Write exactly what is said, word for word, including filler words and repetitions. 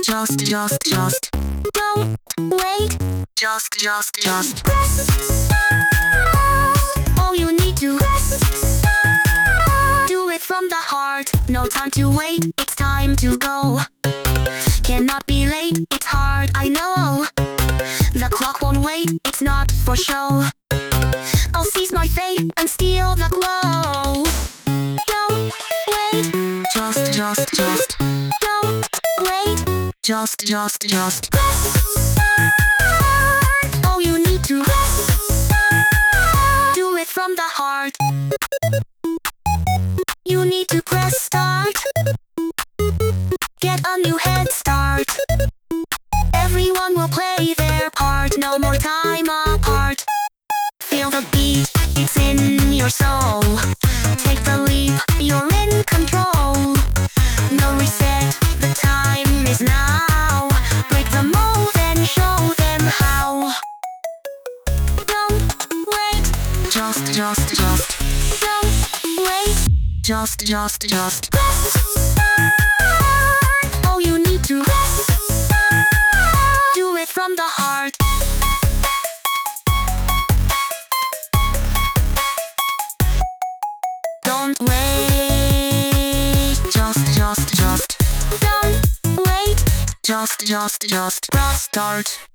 Just, just, just. Don't wait. Just, just, just. Press start. All you need to press start. Do it from the heart. No time to wait. It's time to go. Cannot be late. It's hard, I know. The clock won't wait. It's not for show. I'll seize my fate and steal the glow. Don't wait. Just, just, just. Don't wait. Just, just, just. Press start. All you need to press start. Do it from the heart. You need to press start. Get a new head start. Everyone will play their part. No more time apart. Feel the beat, it's in your soul. Take the leap, you're in control. No reset, the time is now. Break the mold and show them how. Don't wait. Just, just, just. Don't wait. Just, just, just. Press start. All you need to press start. Do it from the heart. Don't wait. Just, just, just. Don't wait. Just, just, just. Press start.